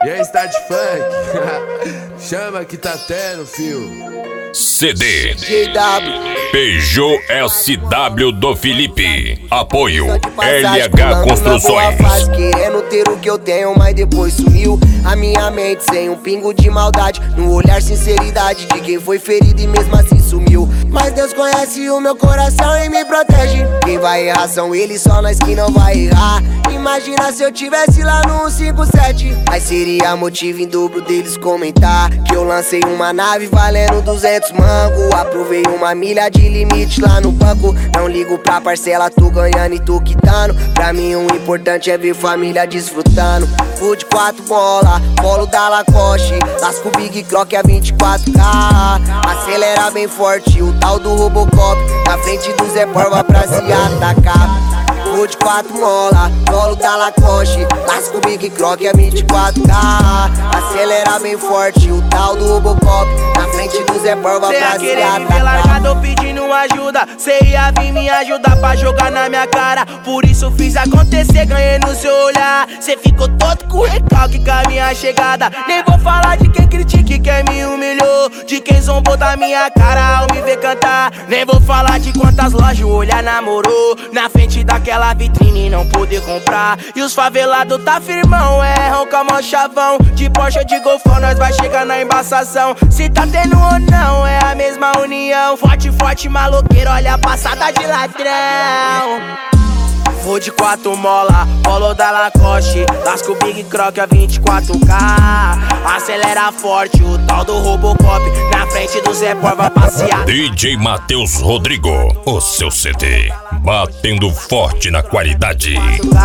E aí, está de funk? Chama que tá tendo, fio. CD GW Peugeot SW do Felipe. Apoio LH Construções. Querendo ter o que eu tenho, mas depois sumiu a minha mente sem um pingo de maldade. No olhar sinceridade de quem foi ferido e mesmo assim sumiu. Mas Deus conhece o meu coração e me protege. Quem vai errar são eles, só nós que não vai errar. Imagina se eu tivesse lá no 157. Aí seria motivo em dobro deles comentar que eu lancei uma nave valendo 200 mango. Aprovei uma milha de limite lá no banco. Não ligo pra parcela, tô ganhando e tô quitando. Pra mim o importante é ver família desfrutando. Full de 4 bola, polo da Lacoste, lasco Big Croc a 24K. Acelera bem forte, o tal do Robocop, na frente do Zé Porva pra se atacar. Full de 4 mola, polo da Lacoste, lasco Big Croc a 24K. Acelera bem forte, o tal do Robocop, na frente do Zé Porva pra se atacar. Cê ia querer me ver largado pedindo ajuda, cê ia vir me ajudar pra jogar na minha cara. Por isso fiz acontecer, ganhei no seu olhar. Cê ficou todo com recalque com a minha chegada. Nem vou falar de quem critica e quem me humilhou, de quem zombou da minha cara ao me ver cantar. Nem vou falar de quantas lojas o olhar namorou na frente daquela vitrine e não poder comprar. E os favelados tá firmão, erram com a mão chavão. De Porsche ou de Golfão nós vai chegar na embaçação. Se tá tendo ou não, é a mesma união. Forte, forte, maloqueiro, olha a passada de ladrão. Vou de 4 mola, polo da Lacoste, lasco Big Croc a 24K. Acelera forte, o tal do Robocop, na frente do Zé Porva passear. DJ Matheus Rodrigo, o seu CD, batendo forte na qualidade.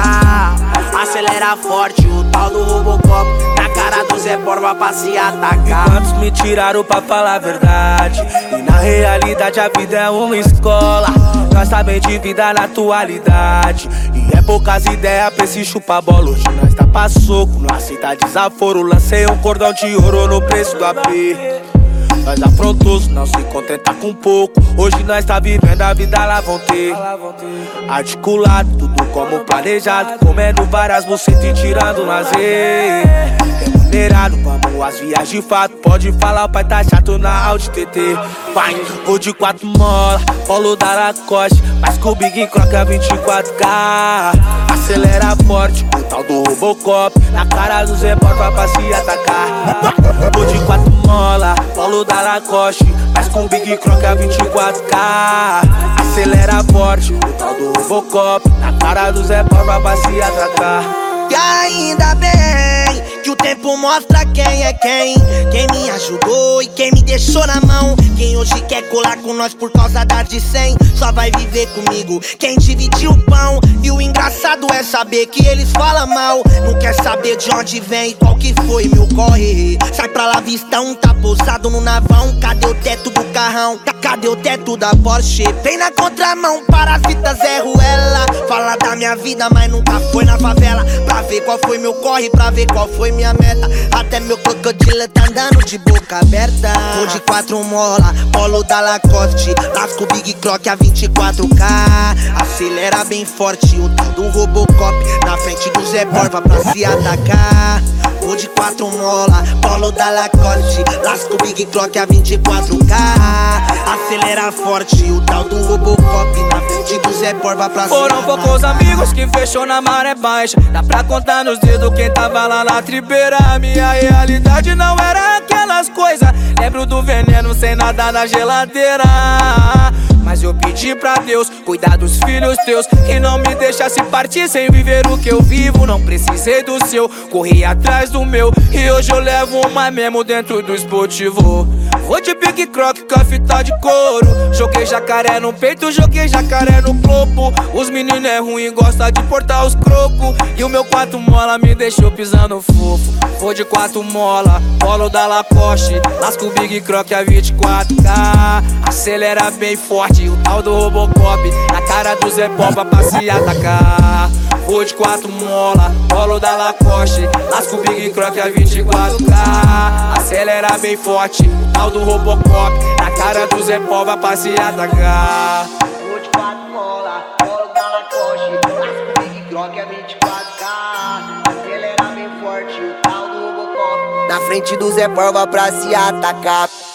Acelera forte, o tal do Robocop, na cara do Zé Porva pra se atacar. Quantos me tiraram pra falar a verdade? E na realidade a vida é uma escola. Nós sabemos de vida na atualidade. E é poucas ideias pra esse chupa-bola. Hoje nós tá pra soco, não aceita desaforo. Lancei um cordão de ouro no preço do AP. Nós afrontoso, não se contenta com pouco. Hoje nós tá vivendo a vida lá vão ter. Articulado, tudo como planejado. Comendo várias bucetas e tirando lazer. Remunerado, vamos às viagens de fato. Pode falar, o pai tá chato na Audi TT. Vai, vou de 4 mola, polo da Lacoste, mas com o Big Croc a 24K. Acelera forte, o tal do Robocop, na cara do Zé Porva pra se atacar. Vou de 4 mola, polo da Lacoste, mas com o Big Croc a 24K. Acelera forte, o tal do Robocop, na cara do Zé Porva pra se atacar. E ainda bem que o tempo mostra quem é quem. Quem me ajudou e quem me deixou na mão. Quem hoje quer colar com nós por causa da de 100 só vai viver comigo quem dividiu o pão. E o engraçado é saber que eles falam mal. Não quer saber de onde vem e qual que foi meu corre. Sai pra lá, vista um tá pousado no navão. Cadê o teto do carrão? Cadê o teto da Porsche? Vem na contramão, parasita Zé Ruela. Fala da minha vida, mas nunca foi na favela. Pra ver qual foi meu corre, pra ver qual foi minha meta. Até meu crocodilo tá andando de boca aberta. Vou de 4 mola, polo da Lacoste, lasco Big Croc a 24K. Acelera bem forte, o tal do Robocop, na frente do Zé Porva pra se atacar. Vou de 4 mola, polo da Lacoste, lasco Big Croc a 24K. Acelera forte, o tal do Robocop, na frente do Zé Porva pra se atacar. Foram poucos amigos que fechou na maré baixa. Dá pra contar nos dedos quem tava lá na tribeira. A minha realidade não era aquelas coisas. Lembro do veneno sem nada na geladeira. Mas eu pedi pra Deus cuidar dos filhos teus, que não me deixasse partir sem viver o que eu vivo. Não precisei do seu, corri atrás do meu. E hoje eu levo uma mesmo dentro do esportivo. Vou de Big Croc com a fita de couro. Joguei jacaré no peito, joguei jacaré no globo. Os meninos é ruim, gosta de portar os crocos. E o meu 4 mola me deixou pisando fofo. Vou de 4 mola, polo da Lacoste, lasco o Big Croc a 24K. Acelera bem forte, o tal do Robocop, na cara do Zé Porva pra se atacar. Vou de 4 mola, polo da Lacoste, lasco o Big Croc a 24K. Acelera bem forte, o tal do Robocop, na cara do Zé Porva pra se atacar. Vou de 4 mola, polo da Lacoste, lasco Big Croc a 24K. Acelera bem forte, o tal do Robocop. frente do Zé Porva pra se atacar.